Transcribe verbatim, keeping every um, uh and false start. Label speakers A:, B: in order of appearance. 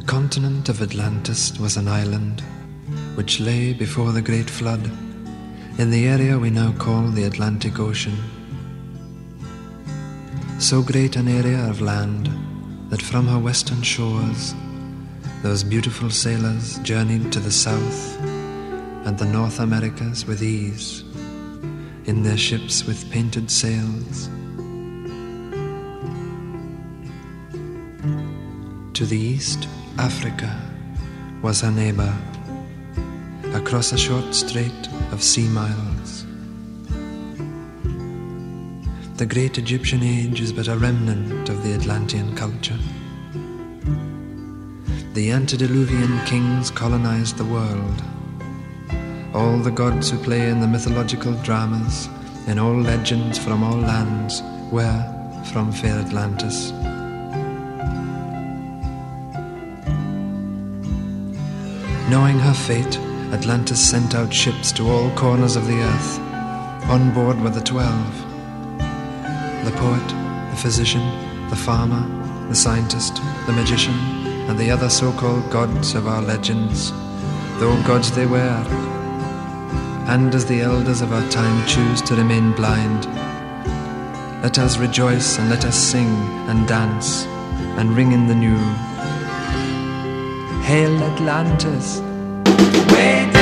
A: continent of Atlantis was an island which lay before the great flood in the area we now call the Atlantic Ocean. So great an area of land that from her western shores those beautiful sailors journeyed to the south and the North Americas with ease in their ships with painted sails. To the east, Africa was her neighbor, across a short strait of sea miles. The great Egyptian age is but a remnant of the Atlantean culture. The antediluvian kings colonized the world. All the gods who play in the mythological dramas, in all legends from all lands, were from fair Atlantis. Knowing her fate, Atlantis sent out ships to all corners of the earth. On board were the twelve: the poet, the physician, the farmer, the scientist, the magician, and the other so-called gods of our legends, though gods they were. And as the elders of our time choose to remain blind, let us rejoice and let us sing and dance and ring in the new. Hail Atlantis! Wait!